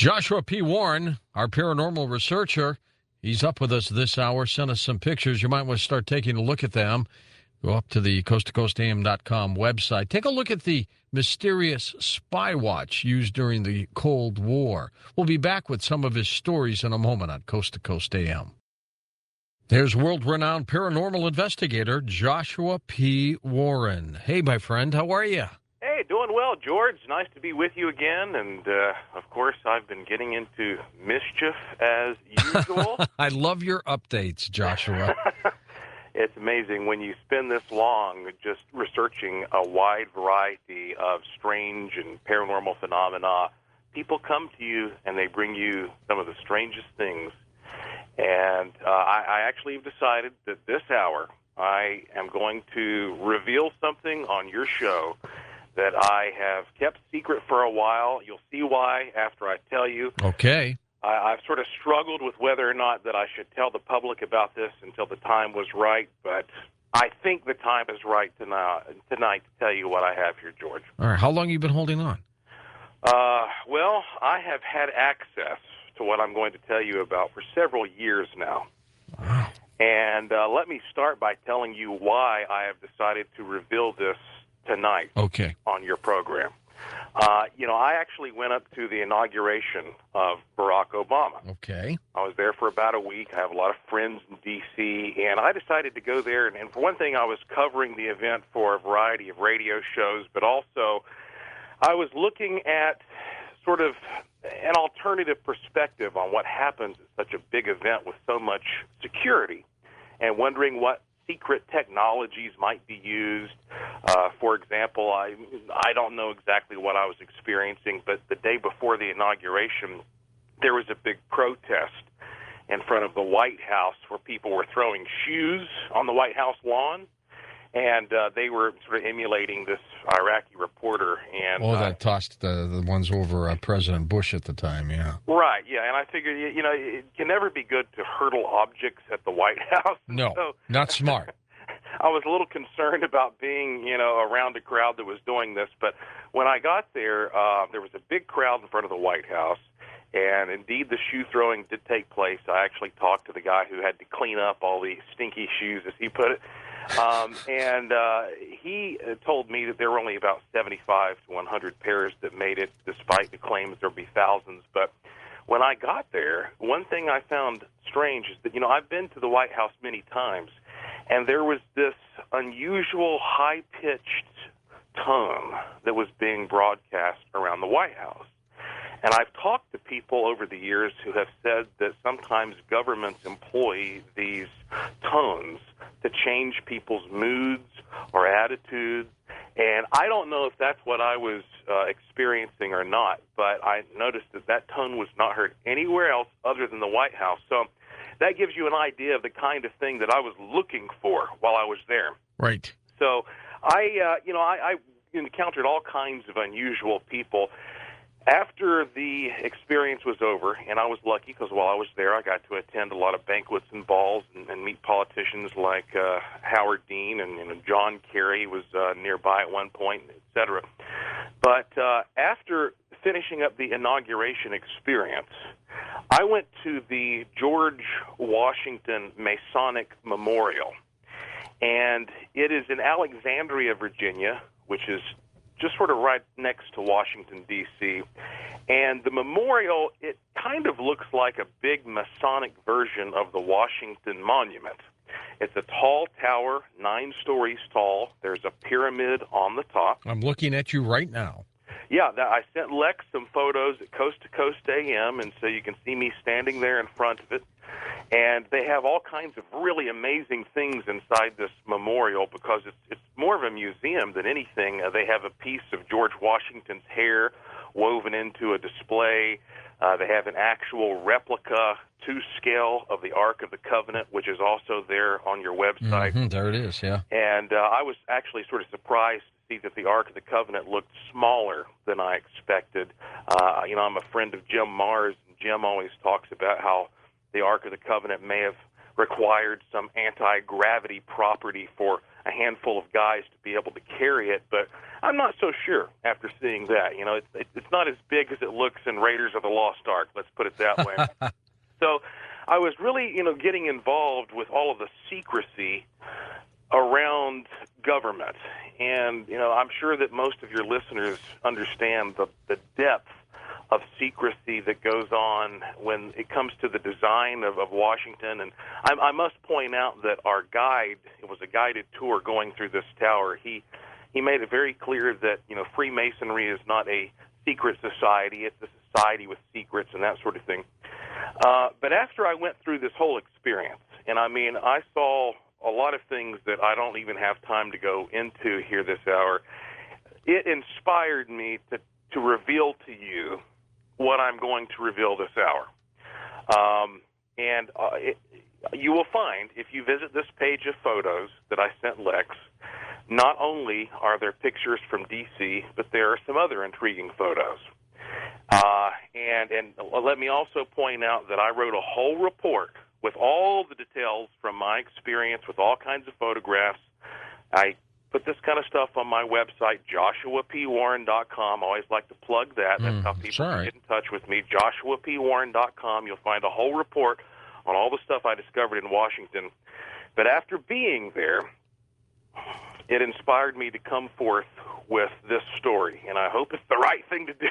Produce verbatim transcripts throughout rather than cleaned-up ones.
Joshua P. Warren, our paranormal researcher, he's up with us this hour. Sent us some pictures. You might want to start taking a look at them. Go up to the coast to coast a m dot com website. Take a look at the mysterious spy watch used during the Cold War. We'll be back with some of his stories in a moment on Coast to Coast A M. There's world-renowned paranormal investigator Joshua P. Warren. Hey, my friend, how are you? Hey, doing well, George. Nice to be with you again. And, uh, of course, I've been getting into mischief as usual. I love your updates, Joshua. It's amazing when you spend this long just researching a wide variety of strange and paranormal phenomena. People come to you and they bring you some of the strangest things. And uh, I, I actually have decided that this hour I am going to reveal something on your show that I have kept secret for a while. You'll see why after I tell you. Okay. I, I've sort of struggled with whether or not that I should tell the public about this until the time was right, but I think the time is right tonight, tonight to tell you what I have here, George. All right. How long have you been holding on? Uh, well, I have had access to what I'm going to tell you about for several years now. Wow. And uh, let me start by telling you why I have decided to reveal this tonight Okay. on your program. Uh, you know, I actually went up to the inauguration of Barack Obama. Okay. I was there for about a week. I have a lot of friends in D C, and I decided to go there. And, and for one thing, I was covering the event for a variety of radio shows, but also I was looking at sort of an alternative perspective on what happens at such a big event with so much security, and wondering what secret technologies might be used. Uh, for example, I I don't know exactly what I was experiencing, but the day before the inauguration, there was a big protest in front of the White House where people were throwing shoes on the White House lawn, and uh, they were sort of emulating this Iraqi reporter. And Oh, uh, that tossed the, the ones over uh, President Bush at the time, yeah. Right, yeah, and I figured, you you know, it can never be good to hurdle objects at the White House. No, So not smart. I was a little concerned about being, you know, around a crowd that was doing this. But when I got there, uh, there was a big crowd in front of the White House, and indeed the shoe throwing did take place. I actually talked to the guy who had to clean up all the stinky shoes, as he put it. Um, and uh, he told me that there were only about seventy-five to one hundred pairs that made it, despite the claims there'd be thousands. But when I got there, one thing I found strange is that, you know, I've been to the White House many times, and there was this unusual high-pitched tone that was being broadcast around the White House. And I've talked to people over the years who have said that sometimes governments employ these tones to change people's moods or attitudes. And I don't know if that's what I was uh, experiencing or not, but I noticed that that tone was not heard anywhere else other than the White House. So that gives you an idea of the kind of thing that I was looking for while I was there. Right. So I, uh, you know, I, I encountered all kinds of unusual people. After the experience was over, and I was lucky because while I was there, I got to attend a lot of banquets and balls and, and meet politicians like uh, Howard Dean, and you know, John Kerry was uh, nearby at one point, et cetera. But uh, after finishing up the inauguration experience, I went to the George Washington Masonic Memorial, and it is in Alexandria, Virginia, which is just sort of right next to Washington, D C And the memorial, it kind of looks like a big Masonic version of the Washington Monument. It's a tall tower, nine stories tall. There's a pyramid on the top. I'm looking at you right now. Yeah, I sent Lex some photos at Coast to Coast A M, and so you can see me standing there in front of it. And they have all kinds of really amazing things inside this memorial because it's, it's more of a museum than anything. Uh, they have a piece of George Washington's hair woven into a display. Uh, they have an actual replica to scale of the Ark of the Covenant, which is also there on your website. Mm-hmm, there it is, yeah. And uh, I was actually sort of surprised to see that the Ark of the Covenant looked smaller than I expected. Uh, you know, I'm a friend of Jim Mars, and Jim always talks about how the Ark of the Covenant may have required some anti-gravity property for a handful of guys to be able to carry it, but I'm not so sure after seeing that. You know, it's it's not as big as it looks in Raiders of the Lost Ark. Let's put it that way. So I was really, you know, getting involved with all of the secrecy around government. And, you know, I'm sure that most of your listeners understand the, the depth of secrecy that goes on when it comes to the design of, of Washington. And I, I must point out that our guide, it was a guided tour going through this tower, he he made it very clear that, you know, Freemasonry is not a secret society. It's a society with secrets and that sort of thing. Uh, but after I went through this whole experience, and I mean, I saw a lot of things that I don't even have time to go into here this hour, it inspired me to, to reveal to you what I'm going to reveal this hour. Um, and uh, it, you will find, if you visit this page of photos that I sent Lex, not only are there pictures from D C, but there are some other intriguing photos. Uh, and, and let me also point out that I wrote a whole report with all the details from my experience with all kinds of photographs. I put this kind of stuff on my website, joshua p warren dot com. I always like to plug that. That's Mm, how people sorry. can get in touch with me, joshua p warren dot com. You'll find a whole report on all the stuff I discovered in Washington. But after being there, it inspired me to come forth with this story, and I hope it's the right thing to do.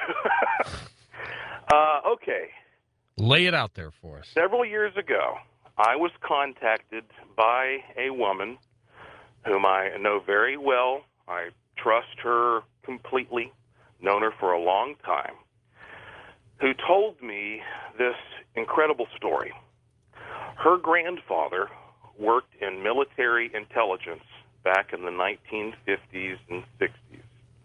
uh, okay. Lay it out there for us. Several years ago, I was contacted by a woman whom I know very well. I trust her completely, known her for a long time, who told me this incredible story. Her grandfather worked in military intelligence back in the nineteen fifties and sixties.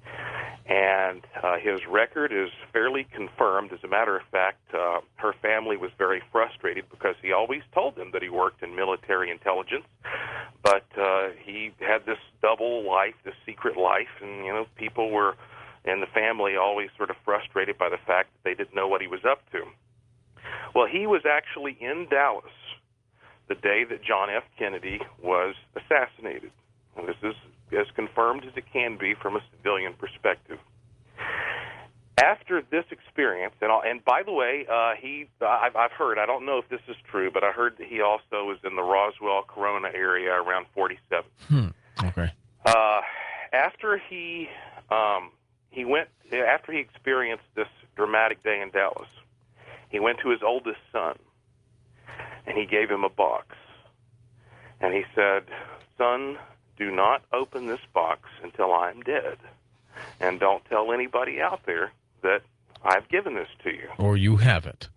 And uh, his record is fairly confirmed. As a matter of fact, uh, her family was very frustrated because he always told them that he worked in military intelligence, but uh, he had this double life, this secret life, and, you know, people were in the family always sort of frustrated by the fact that they didn't know what he was up to. Well, he was actually in Dallas the day that John F. Kennedy was assassinated. And this is as confirmed as it can be from a civilian perspective. After this experience, and, I'll, and by the way, uh, he I've, I've heard, I don't know if this is true, but I heard that he also was in the Roswell, Corona area around forty-seven. Hmm. Okay. Uh, after he um, he went, after he experienced this dramatic day in Dallas, he went to his oldest son, and he gave him a box. And he said, "Son, do not open this box until I'm dead. And don't tell anybody out there that I've given this to you." Or you have it.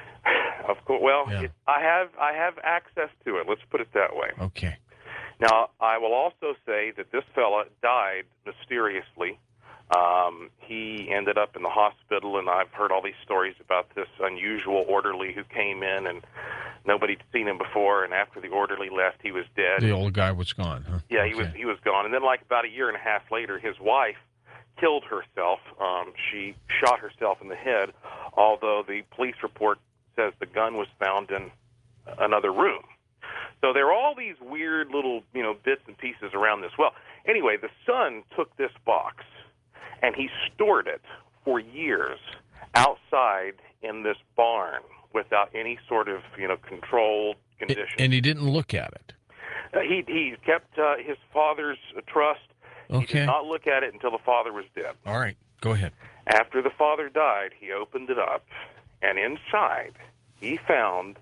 Of course. Well, Yeah. it, I have I have access to it. Let's put it that way. Okay. Now, I will also say that this fella died mysteriously. Um, he ended up in the hospital, and I've heard all these stories about this unusual orderly who came in, and nobody'd seen him before, and after the orderly left, he was dead. The old guy was gone, huh? Yeah, he Okay. was he was gone. And then, like about a year and a half later, his wife killed herself. Um, she shot herself in the head, although the police report says the gun was found in another room. So there are all these weird little, you know, bits and pieces around this. Well, anyway, the son took this box, and he stored it for years outside in this barn without any sort of, you know, controlled conditions. And he didn't look at it. Uh, he he kept uh, his father's uh, trust. He Okay. did not look at it until the father was dead. All right. Go ahead. After the father died, he opened it up, and inside he found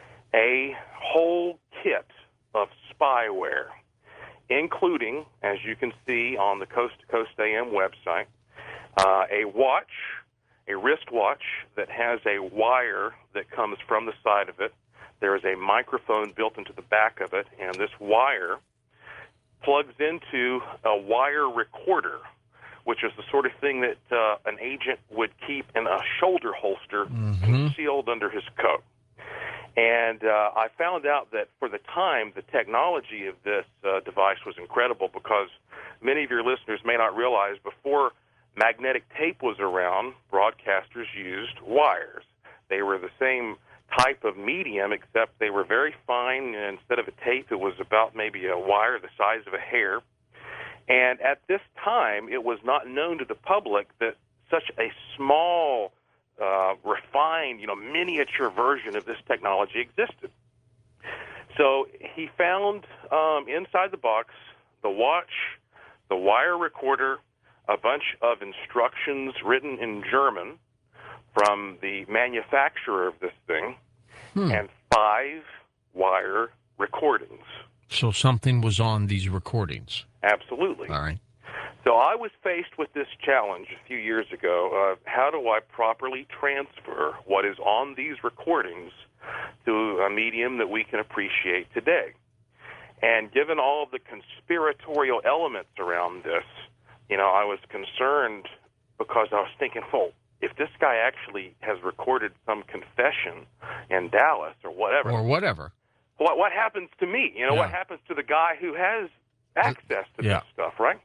a whole kit of spyware, including, as you can see on the Coast to Coast A M website, uh, a watch, a wristwatch that has a wire that comes from the side of it. There is a microphone built into the back of it, and this wire plugs into a wire recorder, which is the sort of thing that uh, an agent would keep in a shoulder holster Mhm. concealed under his coat. And uh, I found out that for the time, the technology of this uh, device was incredible, because many of your listeners may not realize before magnetic tape was around, broadcasters used wires. They were the same type of medium, except they were very fine. And instead of a tape, it was about maybe a wire the size of a hair. And at this time, it was not known to the public that such a small, uh, refined, you know, miniature version of this technology existed. So he found um, inside the box the watch, the wire recorder, a bunch of instructions written in German from the manufacturer of this thing, hmm. and five wire recordings. So something was on these recordings. Absolutely. All right. So I was faced with this challenge a few years ago of how do I properly transfer what is on these recordings to a medium that we can appreciate today. And given all of the conspiratorial elements around this, you know, I was concerned because I was thinking, well, if this guy actually has recorded some confession in Dallas or whatever. Or whatever. What, what happens to me? You know, yeah. what happens to the guy who has access to yeah. this stuff, right?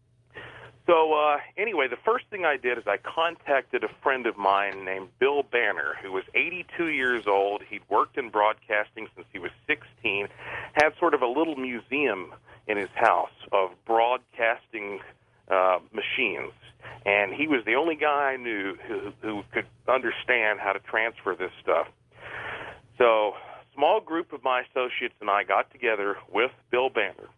So uh, anyway, the first thing I did is I contacted a friend of mine named Bill Banner, who was eighty-two years old. He'd worked in broadcasting since he was sixteen, had sort of a little museum in his house of broadcasting uh, machines. And he was the only guy I knew who, who could understand how to transfer this stuff. So a small group of my associates and I got together with Bill Banner,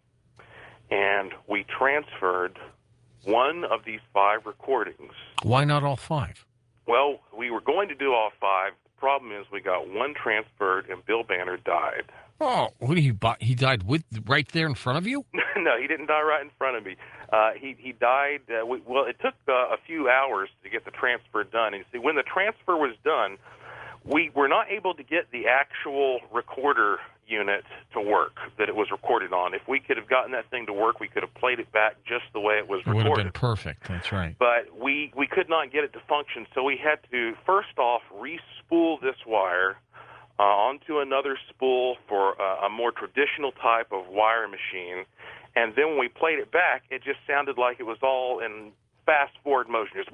and we transferred one of these five recordings. Why not all five? Well, we were going to do all five. The problem is we got one transferred, and Bill Banner died. Oh, what he he died with right there in front of you? No, he didn't die right in front of me. Uh, he he died. Uh, we, well, it took uh, a few hours to get the transfer done. And you see, when the transfer was done, we were not able to get the actual recorder unit to work that it was recorded on. If we could have gotten that thing to work, we could have played it back just the way it was it recorded. It would have been perfect. That's right. But we, we could not get it to function, so we had to, first off, re-spool this wire uh, onto another spool for uh, a more traditional type of wire machine. And then when we played it back, it just sounded like it was all in fast-forward motion. Just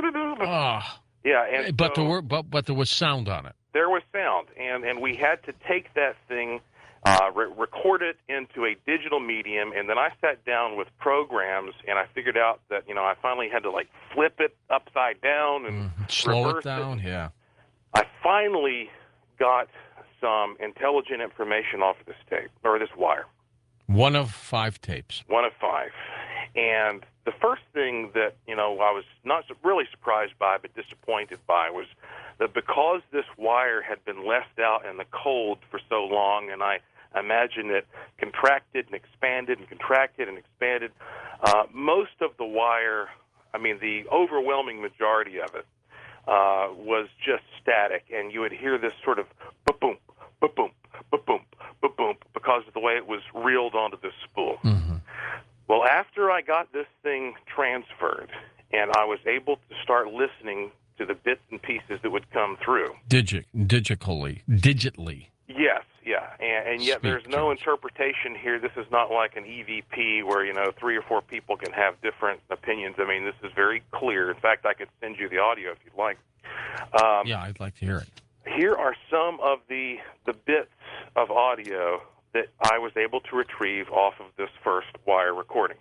oh. Yeah, and but, so, there were, but, but there was sound on it. There was sound, and, and we had to take that thing, uh, re- record it into a digital medium, and then I sat down with programs, and I figured out that, you know, I finally had to, like, flip it upside down and mm, slow reverse it down, it. yeah. I finally got some intelligent information off of this tape, or this wire. One of five tapes. One of five. And the first thing that, you know, I was not really surprised by but disappointed by was that because this wire had been left out in the cold for so long, and I imagine it contracted and expanded and contracted and expanded, uh, most of the wire, I mean, the overwhelming majority of it, uh, was just static, and you would hear this sort of ba-boom, ba-boom, ba-boom, ba-boom, because of the way it was reeled onto this spool. Mm-hmm. Well, after I got this thing transferred, and I was able to start listening to the bits and pieces that would come through. Digi- digitally. Digitally. Yes, yeah. And, and yet Speak there's no terms. interpretation here. This is not like an E V P where, you know, three or four people can have different opinions. I mean, this is very clear. In fact, I could send you the audio if you'd like. Um, yeah, I'd like to hear it. Here are some of the, the bits of audio that I was able to retrieve off of this first wire recording.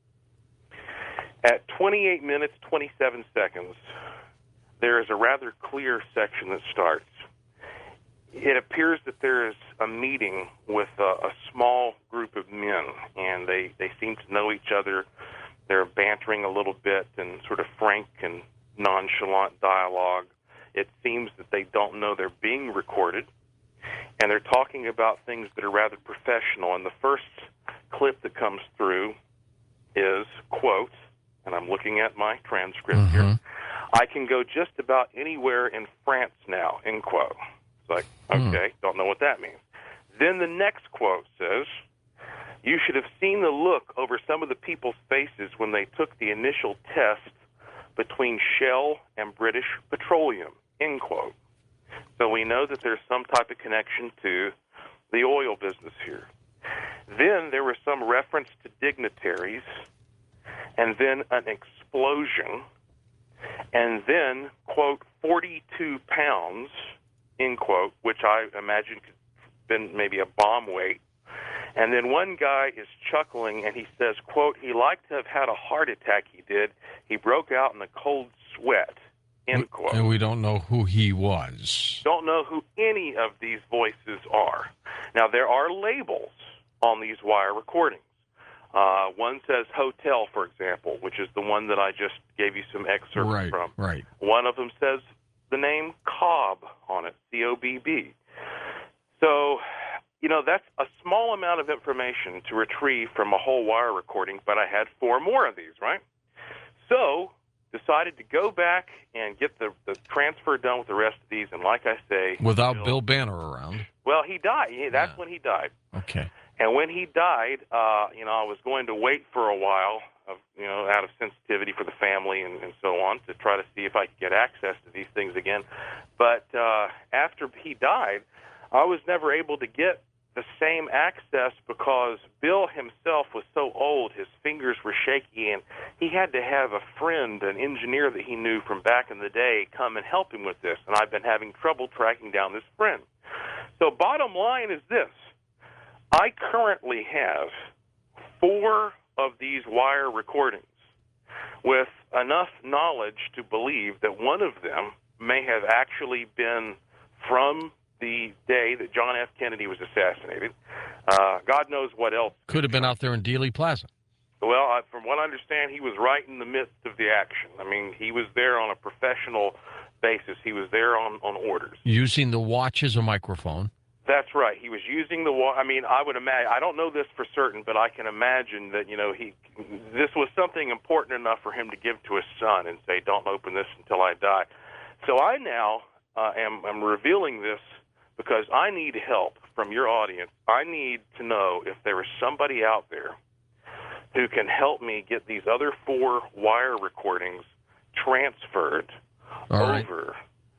At twenty-eight minutes, twenty-seven seconds, there is a rather clear section that starts. It appears that there is a meeting with a, a small group of men, and they, they seem to know each other. They're bantering a little bit in sort of frank and nonchalant dialogue. It seems that they don't know they're being recorded, and they're talking about things that are rather professional. And the first clip that comes through is, quote, and I'm looking at my transcript mm-hmm. here, "I can go just about anywhere in France now," end quote. It's like, okay, mm. don't know what that means. Then the next quote says, "You should have seen the look over some of the people's faces when they took the initial test between Shell and British Petroleum," end quote. So we know that there's some type of connection to the oil business here. Then there was some reference to dignitaries, and then an explosion, and then, quote, forty-two pounds, end quote, which I imagine could have been maybe a bomb weight. And then one guy is chuckling, and he says, quote, he liked to have had a heart attack, he did. He broke out in a cold sweat, end quote. And we don't know who he was. Don't know who any of these voices are. Now, there are labels on these wire recordings. Uh, one says hotel, for example, which is the one that I just gave you some excerpts Right, from. right. One of them says the name Cobb on it, C O B B. So, you know, that's a small amount of information to retrieve from a whole wire recording, but I had four more of these, right? So, decided to go back and get the, the transfer done with the rest of these, and like I say... Without Bill, Bill Banner around. Well, he died. He, that's Yeah. when he died. Okay. And when he died, uh, you know, I was going to wait for a while, of, you know, out of sensitivity for the family and, and so on, to try to see if I could get access to these things again. But uh, after he died, I was never able to get the same access because Bill himself was so old, his fingers were shaky, and he had to have a friend, an engineer that he knew from back in the day, come and help him with this. And I've been having trouble tracking down this friend. So bottom line is this. I currently have four of these wire recordings with enough knowledge to believe that one of them may have actually been from the day that John F. Kennedy was assassinated. Uh, God knows what else. Could have been out there in Dealey Plaza. Well, I, from what I understand, he was right in the midst of the action. I mean, he was there on a professional basis. He was there on, on orders. Using the watch as a microphone. That's right. He was using the wa- I mean, I would imagine, I don't know this for certain, but I can imagine that, you know, he, this was something important enough for him to give to his son and say, don't open this until I die. So I now uh, am I'm revealing this because I need help from your audience. I need to know if there is somebody out there who can help me get these other four wire recordings transferred All right. over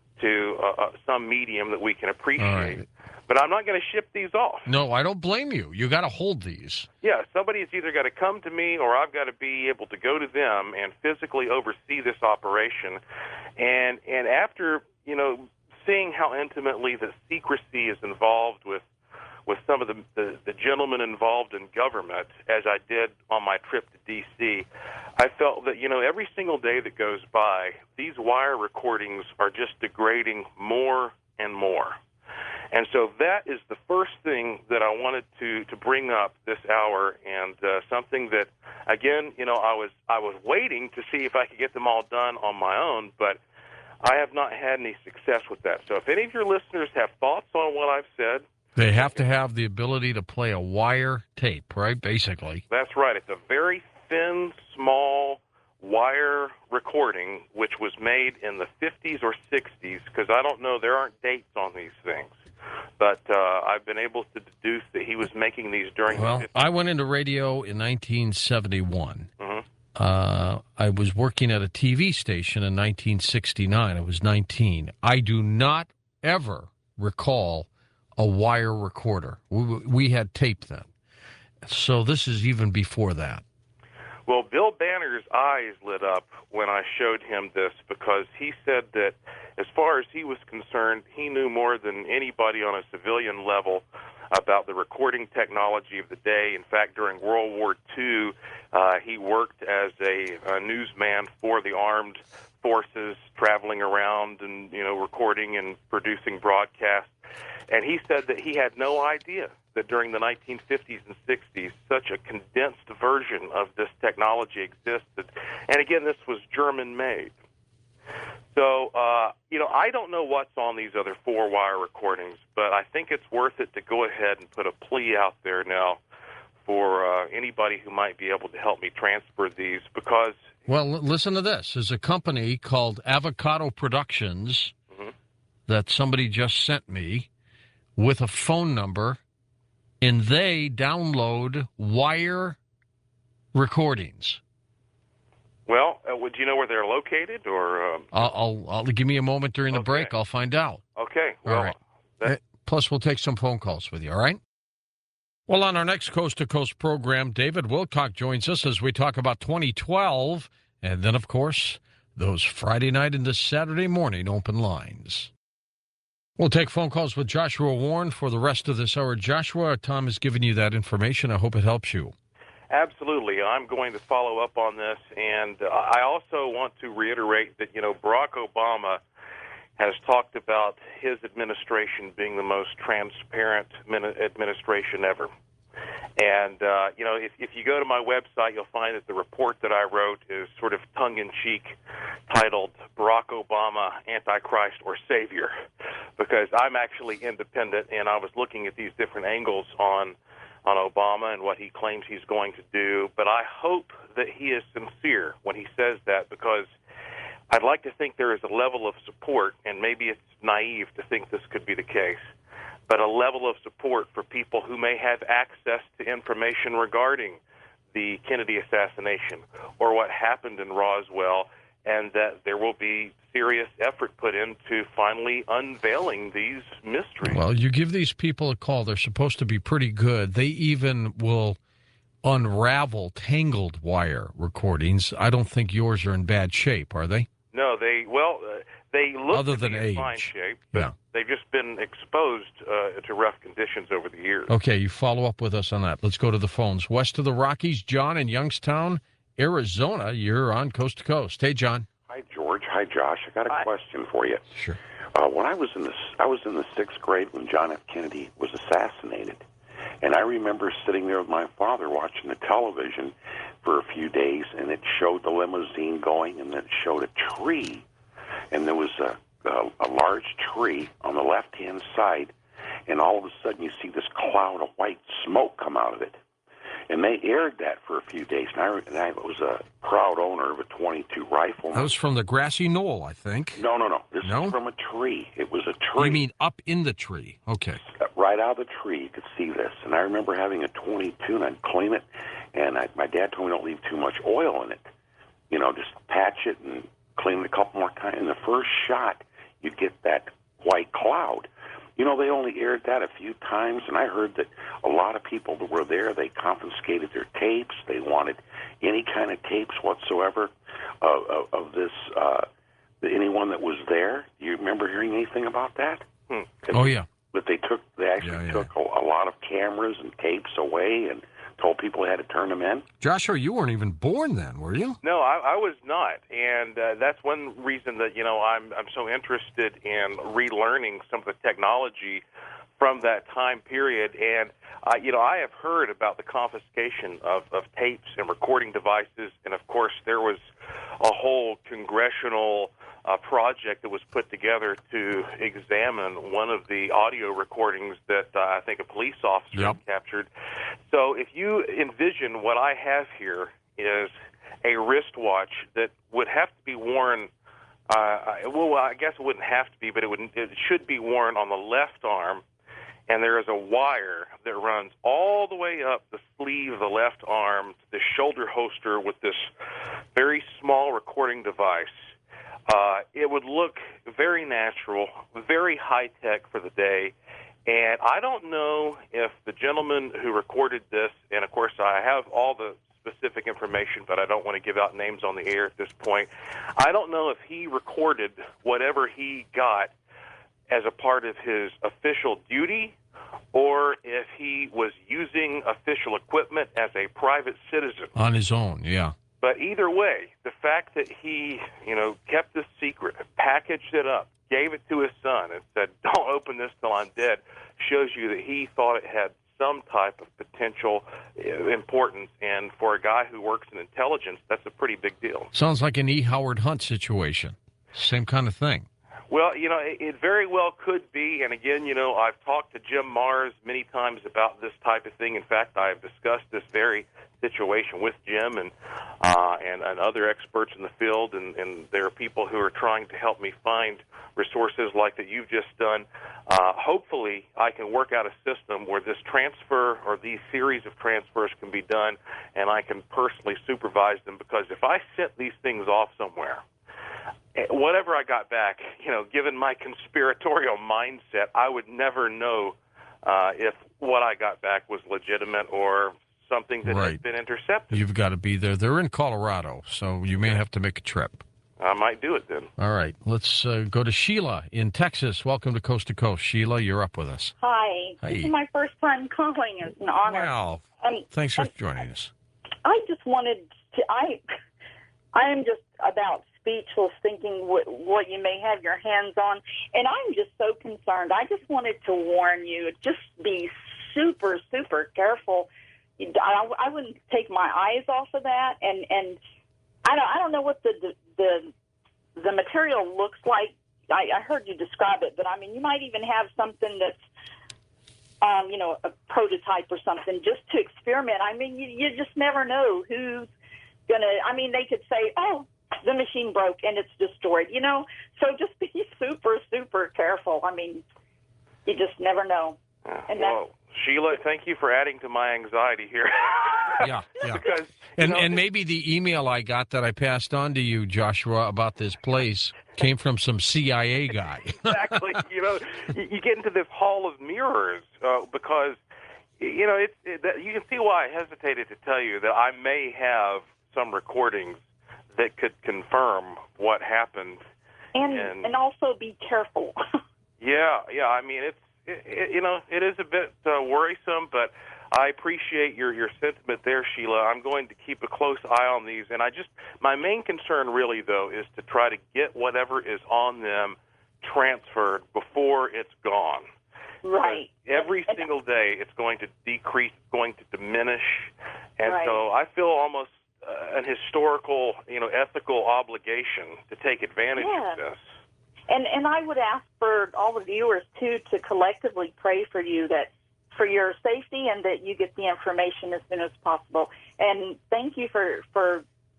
to uh, uh, some medium that we can appreciate. All right. But I'm not going to ship these off. No, I don't blame you. You got to hold these. Yeah, somebody's either got to come to me or I've got to be able to go to them and physically oversee this operation. And and after, you know, seeing how intimately the secrecy is involved with with some of the, the, the gentlemen involved in government, as I did on my trip to D C, I felt that, you know, every single day that goes by, these wire recordings are just degrading more and more. And so that is the first thing that I wanted to, to bring up this hour, and uh, something that, again, you know, I was I was waiting to see if I could get them all done on my own, but I have not had any success with that. So if any of your listeners have thoughts on what I've said, They have to have the ability to play a wire tape, right, basically. that's right. It's a very thin, small wire recording, which was made in the fifties or sixties, because I don't know, there aren't dates on these things. But uh, I've been able to deduce that he was making these during Well, the fifties. I went into radio in nineteen seventy-one. Mhm. Uh, I was working at a T V station in nineteen sixty-nine. I was nineteen. I do not ever recall a wire recorder. We, we had tape then. So this is even before that. Well, Bill Banner's eyes lit up when I showed him this, because he said that as far as he was concerned, he knew more than anybody on a civilian level about the recording technology of the day. In fact, during World War Two, uh, he worked as a, a newsman for the armed forces, traveling around and, you know, recording and producing broadcasts. And he said that he had no idea that during the nineteen fifties and sixties, such a condensed version of this technology existed. And again, this was German-made. So, uh, you know, I don't know what's on these other four-wire recordings, but I think it's worth it to go ahead and put a plea out there now for uh, anybody who might be able to help me transfer these, because... Well, l- listen to this. There's a company called Avocado Productions Mhm. that somebody just sent me with a phone number, and they download wire recordings. Well, uh, would you know where they're located, or... Um, I'll, I'll, I'll give me a moment during the Okay. break. I'll find out. okay, well... All right. that- Eh, Plus, we'll take some phone calls with you, all right? Well, on our next Coast to Coast program, David Wilcock joins us as we talk about twenty twelve, and then, of course, those Friday night into Saturday morning open lines. We'll take phone calls with Joshua Warren for the rest of this hour. Joshua, Tom has given you that information. I hope it helps you. Absolutely. I'm going to follow up on this, and uh, I also want to reiterate that, you know, Barack Obama has talked about his administration being the most transparent administration ever. And, uh, you know, if, if you go to my website, you'll find that the report that I wrote is sort of tongue-in-cheek titled Barack Obama, Antichrist or Savior, because I'm actually independent, and I was looking at these different angles on on Obama and what he claims he's going to do. But I hope that he is sincere when he says that, because I'd like to think there is a level of support, and maybe it's naive to think this could be the case, but a level of support for people who may have access to information regarding the Kennedy assassination or what happened in Roswell, and that there will be serious effort put into finally unveiling these mysteries. Well, you give these people a call. They're supposed to be pretty good. They even will unravel tangled wire recordings. I don't think yours are in bad shape, are they? No, they, well, uh, they look Other to than be in age. fine shape, but Yeah. they've just been exposed uh, to rough conditions over the years. Okay, you follow up with us on that. Let's go to the phones. West of the Rockies, John in Youngstown, Arizona. You're on Coast to Coast. Hey, John. Hi, George. Hi, Josh. I got a Hi. question for you. Sure. Uh, when I was in the I was in the sixth grade when John F. Kennedy was assassinated, and I remember sitting there with my father watching the television for a few days, and it showed the limousine going, and then it showed a tree, and there was a a, a large tree on the left-hand side, and all of a sudden you see this cloud of white smoke come out of it. And they aired that for a few days. And I, and I was a proud owner of a twenty-two rifle. That was from the grassy knoll, I think. No, no, no. This No? is from a tree. It was a tree. You mean up in the tree? Okay. Right out of the tree, you could see this. And I remember having a twenty-two, and I'd clean it. And I, my dad told me don't leave too much oil in it. You know, just patch it and clean it a couple more times. And the first shot, you'd get that white cloud. You know, they only aired that a few times, and I heard that a lot of people that were there, they confiscated their tapes. They wanted any kind of tapes whatsoever of, of, of this, uh, anyone that was there. Do you remember hearing anything about that? Hmm. Oh, yeah. But they took, they actually Yeah, yeah. took a, a lot of cameras and tapes away and told people they had to turn them in. Joshua, you weren't even born then, were you? No, I, I was not, and uh, that's one reason that you know I'm I'm so interested in relearning some of the technology from that time period. And uh, you know, I have heard about the confiscation of, of tapes and recording devices, and of course, there was a whole congressional uh, project that was put together to examine one of the audio recordings that uh, I think a police officer Yep. captured. So if you envision what I have here is a wristwatch that would have to be worn, uh, well, I guess it wouldn't have to be, but it would it should be worn on the left arm, and there is a wire that runs all the way up the sleeve of the left arm to the shoulder holster with this very small recording device. Uh, it would look very natural, very high-tech for the day, and I don't know if the gentleman who recorded this, and of course I have all the specific information, but I don't want to give out names on the air at this point. I don't know if he recorded whatever he got as a part of his official duty, or if he was using official equipment as a private citizen. On his own, yeah. But either way, the fact that he, you know, kept this secret, packaged it up, gave it to his son, and said, "Don't open this till I'm dead," shows you that he thought it had some type of potential uh, importance. And for a guy who works in intelligence, that's a pretty big deal. Sounds like an E. Howard Hunt situation. Same kind of thing. Well, you know, it, it very well could be. And again, you know, I've talked to Jim Mars many times about this type of thing. In fact, I've discussed this very situation with Jim and uh, and, and other experts in the field. And, and there are people who are trying to help me find resources like that you've just done. Uh, hopefully, I can work out a system where this transfer or these series of transfers can be done, and I can personally supervise them. Because if I sent these things off somewhere, whatever I got back, you know, given my conspiratorial mindset, I would never know uh, if what I got back was legitimate or something that Right. had been intercepted. You've got to be there. They're in Colorado, so you may have to make a trip. I might do it then. All right. Let's uh, go to Sheila in Texas. Welcome to Coast to Coast. Sheila, you're up with us. Hi. Hi. This is my first time calling. It's an honor. Wow. Um, Thanks for and joining us. I just wanted to. I. I am just about speechless, thinking what, what you may have your hands on, and I'm just so concerned. I just wanted to warn you. Just be super, super careful. I, I wouldn't take my eyes off of that, and and I don't. I don't know what the the the, the material looks like. I, I heard you describe it, but I mean, you might even have something that's, um, you know, a prototype or something, just to experiment. I mean, you, you just never know who's gonna. I mean, they could say, "Oh, the machine broke and it's destroyed," you know. So just be super, super careful. I mean, you just never know. And well, Sheila, thank you for adding to my anxiety here. Yeah, yeah. because, And know, and maybe the email I got that I passed on to you, Joshua, about this place came from some C I A guy. Exactly. You know, you, you get into this hall of mirrors uh, because, you know, it's it, that, you can see why I hesitated to tell you that I may have some recordings that could confirm what happened. and and, and also be careful. yeah, yeah. I mean, it's it, it, you know, it is a bit uh, worrisome, but I appreciate your, your sentiment there, Sheila. I'm going to keep a close eye on these, and I just my main concern really though is to try to get whatever is on them transferred before it's gone. Right. Every And- single day, it's going to decrease, going to diminish, and Right. so I feel almost uh, an historical, you know, ethical obligation to take advantage Yeah. of this. And and I would ask for all the viewers too to collectively pray for you, that for your safety, and that you get the information as soon as possible. And thank you for for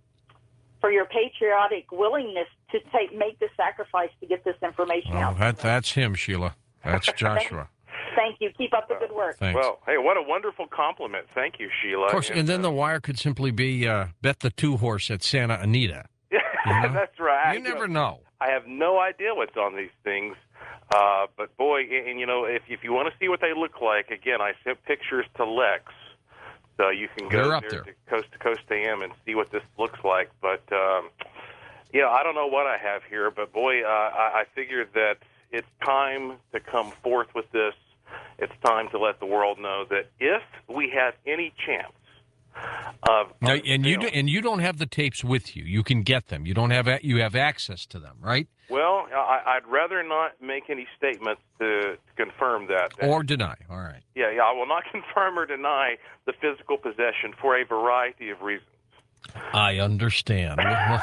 for your patriotic willingness to take make the sacrifice to get this information Oh, out. that, that's him, Sheila. That's Joshua. Thank you. Keep up the good work. Thanks. Well, hey, what a wonderful compliment. Thank you, Sheila. Of course, and then uh, the wire could simply be uh, bet the two horse at Santa Anita. yeah, know? that's right. You I- never know. I have no idea what's on these things, uh, but boy, and, and you know, if if you want to see what they look like, again, I sent pictures to Lex, so you can go They're up there, there. to Coast to Coast A M and see what this looks like. But um, yeah, I don't know what I have here, but boy, uh, I, I figured that it's time to come forth with this. It's time to let the world know that if we have any chance of Now, and you do, unveiling- and you don't have the tapes with you. You can get them. You don't have a- you have access to them, right? well, I, I'd rather not make any statements to, to confirm that. Or deny. All right. Yeah, yeah, I will not confirm or deny the physical possession for a variety of reasons. I understand.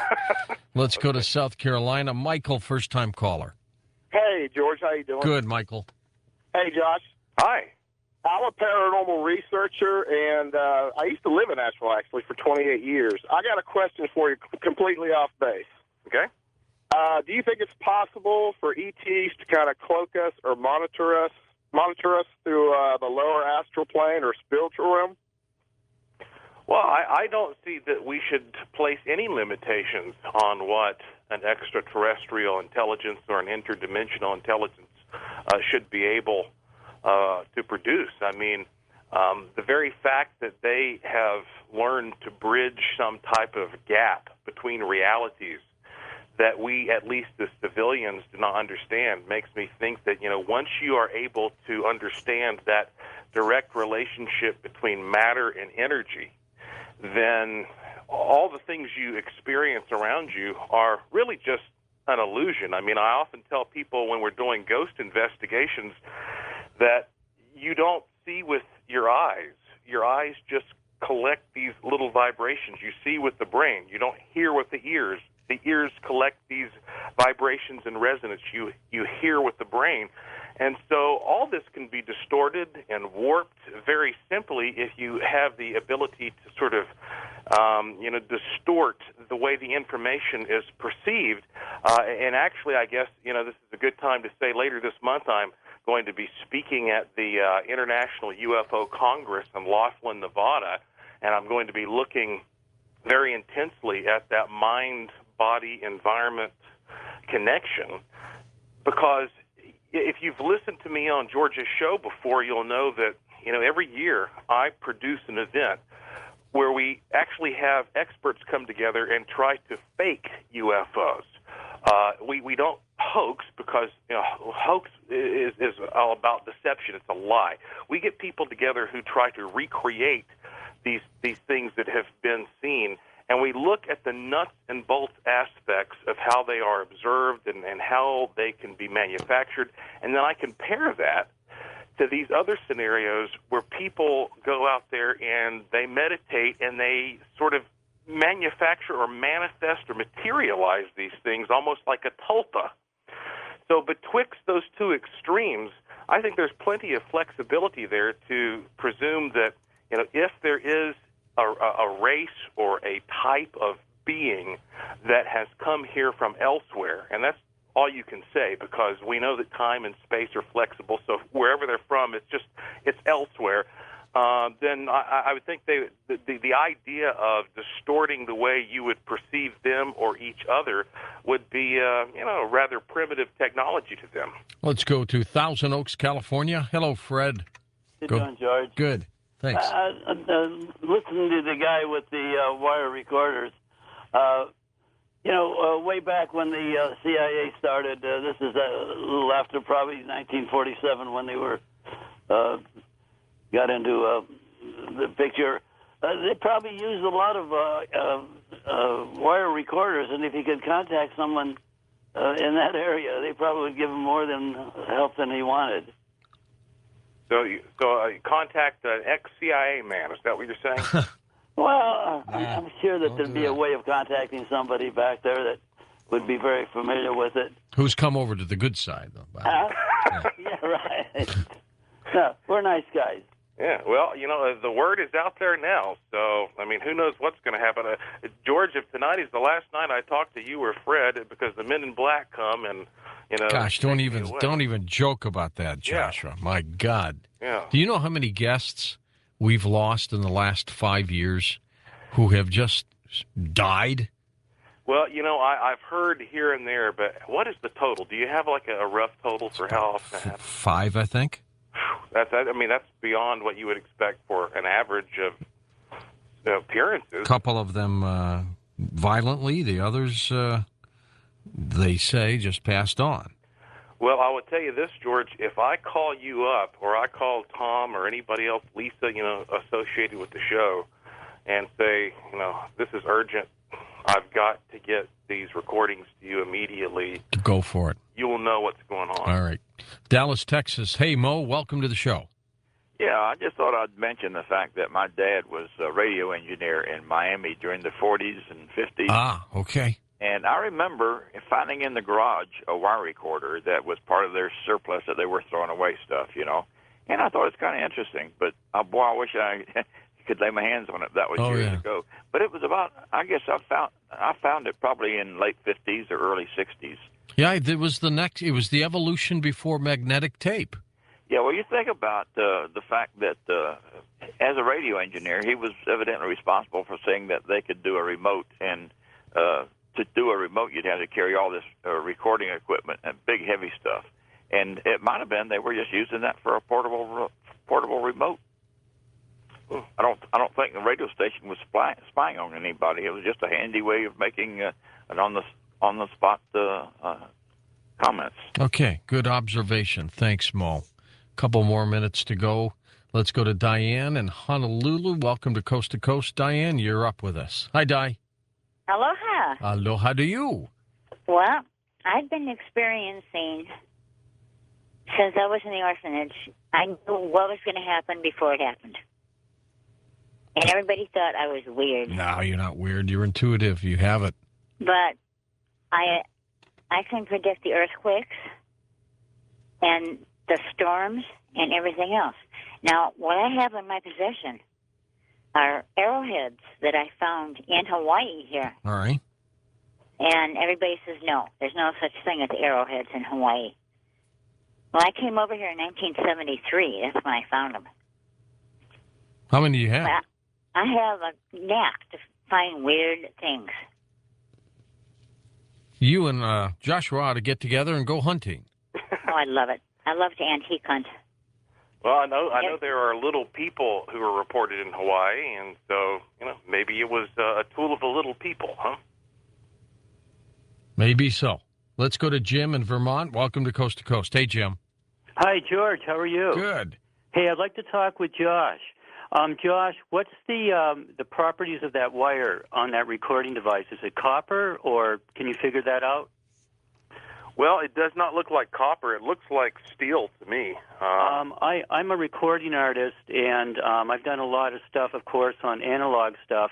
Let's go to South Carolina. Michael, first time caller. Hey, George, how you doing? Good, Michael. Hey, Josh. Hi. I'm a paranormal researcher, and uh, I used to live in Asheville, actually, for twenty-eight years. I got a question for you, completely off base. Okay. Uh, do you think it's possible for E Ts to kind of cloak us or monitor us, monitor us through uh, the lower astral plane or spiritual realm? Well, I, I don't see that we should place any limitations on what an extraterrestrial intelligence or an interdimensional intelligence uh, should be able uh, to produce. I mean, um, the very fact that they have learned to bridge some type of gap between realities that we, at least as civilians, do not understand makes me think that, you know, once you are able to understand that direct relationship between matter and energy, then all the things you experience around you are really just an illusion. I mean, I often tell people when we're doing ghost investigations that you don't see with your eyes. Your eyes just collect these little vibrations. You see with the brain. You don't hear with the ears. The ears collect these vibrations and resonance. You you hear with the brain. And so all this can be distorted and warped very simply if you have the ability to sort of, um, you know, distort the way the information is perceived. Uh, and actually, I guess, you know, this is a good time to say later this month I'm going to be speaking at the uh, International U F O Congress in Laughlin, Nevada, and I'm going to be looking very intensely at that mind-body-environment connection, because if you've listened to me on George's show before, you'll know that, you know, every year I produce an event where we actually have experts come together and try to fake U F Os. Uh, we, we don't hoax because you know, hoax is, is all about deception. It's a lie. We get people together who try to recreate these these things that have been seen, and we look at the nuts and bolts aspects of how they are observed and, and how they can be manufactured, and then I compare that to these other scenarios where people go out there and they meditate and they sort of manufacture or manifest or materialize these things almost like a tulpa. So betwixt those two extremes, I think there's plenty of flexibility there to presume that, you know, if there is a, a race or a type of being that has come here from elsewhere, and that's all you can say because we know that time and space are flexible, so wherever they're from, it's just, it's elsewhere. Uh, then I, I would think they, the, the, the idea of distorting the way you would perceive them or each other would be, uh, you know, rather primitive technology to them. Let's go to Thousand Oaks, California. Hello, Fred. How Go. you doing, George? Good. Thanks. Uh, uh, uh, listening to the guy with the uh, wire recorders, uh, you know, uh, way back when the uh, C I A started, uh, this is a little after probably nineteen forty-seven when they were uh, got into uh, the picture. Uh, they probably used a lot of uh, uh, uh, wire recorders, and if he could contact someone uh, in that area, they probably would give him more than help than he wanted. So, you, so uh, contact an ex-C I A man. Is that what you're saying? Well, I'm, Nah, I'm sure that don't there'd do be that. a way of contacting somebody back there that would be very familiar with it. Who's come over to the good side, though? by the way? Huh? Yeah, right. No, we're nice guys. Yeah, well, you know, the word is out there now. So, I mean, who knows what's going to happen? Uh, George, if tonight is the last night I talk to you or Fred, because the men in black come and, you know. Gosh, don't take me even away. don't even joke about that, Yeah. Joshua. My God. Yeah. Do you know how many guests we've lost in the last five years who have just died? Well, you know, I, I've heard here and there, but what is the total? Do you have like a, a rough total for how often it happens? Five, I think. That's, I mean, that's beyond what you would expect for an average of you know, appearances. A couple of them uh, violently. The others, uh, they say, just passed on. Well, I would tell you this, George. If I call you up, or I call Tom or anybody else, Lisa, you know, associated with the show, and say, you know, this is urgent, I've got to get these recordings to you immediately, Go for it. you will know what's going on. All right. Dallas, Texas. Hey, Mo, welcome to the show. Yeah, I just thought I'd mention the fact that my dad was a radio engineer in Miami during the forties and fifties. Ah, okay. And I remember finding in the garage a wire recorder that was part of their surplus that they were throwing away stuff, you know. And I thought it was kind of interesting. But, uh, boy, I wish I could lay my hands on it. That was Oh, years yeah. ago. But it was about, I guess I found I found it probably in late fifties or early sixties. Yeah, it was the next. It was the evolution before magnetic tape. Yeah, well, you think about uh, the fact that uh, as a radio engineer, he was evidently responsible for saying that they could do a remote. And uh, to do a remote, you'd have to carry all this uh, recording equipment and big, heavy stuff. And it might have been they were just using that for a portable portable remote. I don't I don't think the radio station was spy, spying on anybody. It was just a handy way of making uh, an on the on the spot uh, uh, comments. Okay, good observation. Thanks, Mo. Couple more minutes to go. Let's go to Diane in Honolulu. Welcome to Coast to Coast. Diane, you're up with us. Hi, Di. Aloha. Aloha to you. Well, I've been experiencing, since I was in the orphanage, I knew what was going to happen before it happened. And everybody thought I was weird. No, you're not weird. You're intuitive. You have it. But I I can predict the earthquakes and the storms and everything else. Now, what I have in my possession are arrowheads that I found in Hawaii here. All right. And everybody says, no, there's no such thing as arrowheads in Hawaii. Well, I came over here in nineteen seventy-three. That's when I found them. How many do you have? Well, I have a knack to find weird things. You and uh, Joshua ought to get together and go hunting. Oh, I love it. I love to antique hunt. Well, I know I know Yes. there are little people who are reported in Hawaii, and so you know maybe it was uh, a tool of the little people, huh? Maybe so. Let's go to Jim in Vermont. Welcome to Coast to Coast. Hey, Jim. Hi, George. How are you? Good. Hey, I'd like to talk with Josh. Um, Josh, what's the um, the properties of that wire on that recording device? Is it copper, or can you figure that out? Well, it does not look like copper. It looks like steel to me. Uh, Um, I, I'm a recording artist, and um, I've done a lot of stuff, of course, on analog stuff.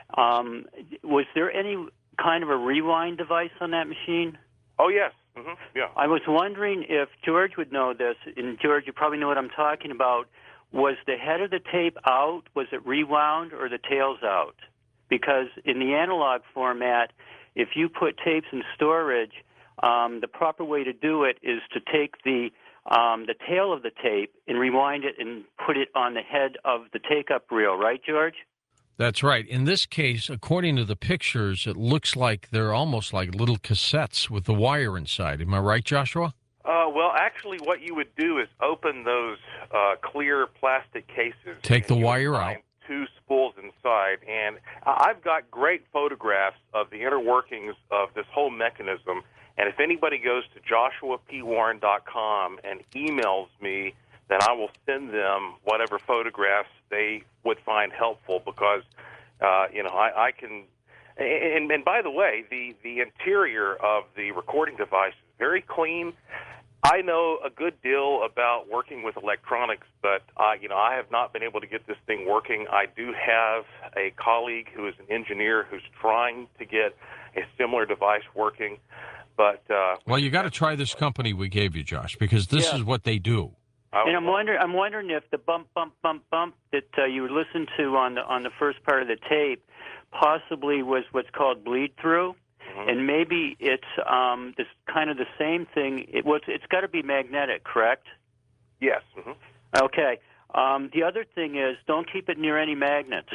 Um, was there any kind of a rewind device on that machine? oh yes, hmm yeah. I was wondering if George would know this, and George, you probably know what I'm talking about. Was the head of the tape out? Was it rewound, or the tails out? Because in the analog format, if you put tapes in storage, um, the proper way to do it is to take the um, the tail of the tape and rewind it and put it on the head of the take-up reel, right, George? That's right. In this case, according to the pictures, it looks like they're almost like little cassettes with the wire inside. Am I right, Joshua? Uh, well, actually, what you would do is open those uh, clear plastic cases. Take the and you'll wire find out. Two spools inside, and I- I've got great photographs of the inner workings of this whole mechanism. And if anybody goes to joshua p warren dot com and emails me, then I will send them whatever photographs they would find helpful, because uh, you know I, I can. And, and by the way, the the interior of the recording device is very clean. I know a good deal about working with electronics, but uh, you know I have not been able to get this thing working. I do have a colleague who is an engineer who's trying to get a similar device working, but uh, Well, you got to try this company we gave you, Josh, because this Yeah. is what they do. I And I'm wondering, I'm wondering if the bump, bump, bump, bump that uh, you listened to on the on the first part of the tape possibly was what's called bleed through, Mhm. and maybe it's um, this kind of the same thing. It was. It's got to be magnetic, correct? yes. hmm Okay. Um, the other thing is, don't keep it near any magnets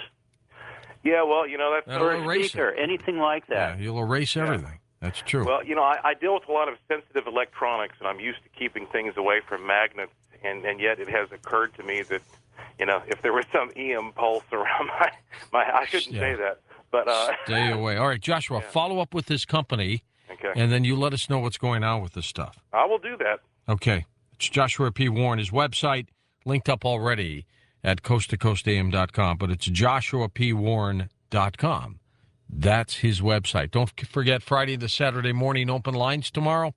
Yeah, well, you know that's That'll or a erase it. speaker, anything like Yeah, that. you'll erase everything. That's true. well, you know I, I deal with a lot of sensitive electronics, and I'm used to keeping things away from magnets. And, and yet it has occurred to me that, you know, if there was some E M pulse around my, my I shouldn't Yeah. say that, but uh, Stay away. All right, Joshua, Yeah. follow up with this company, okay, and then you let us know what's going on with this stuff. I will do that. Okay. It's Joshua P. Warren. His website linked up already at coast to coast a m dot com, but it's joshua p warren dot com. That's his website. Don't forget Friday to Saturday morning open lines tomorrow.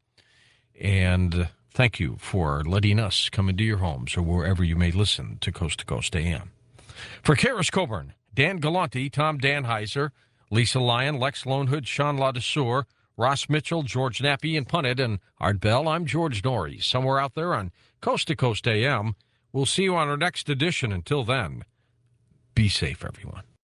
And uh, thank you for letting us come into your homes or wherever you may listen to Coast to Coast A M. For Karis Coburn, Dan Galante, Tom Danheiser, Lisa Lyon, Lex Lonehood, Sean Ladesseur, Ross Mitchell, George Nappy, and Punted, and Art Bell, I'm George Norrie. Somewhere out there on Coast to Coast A M. We'll see you on our next edition. Until then, be safe, everyone.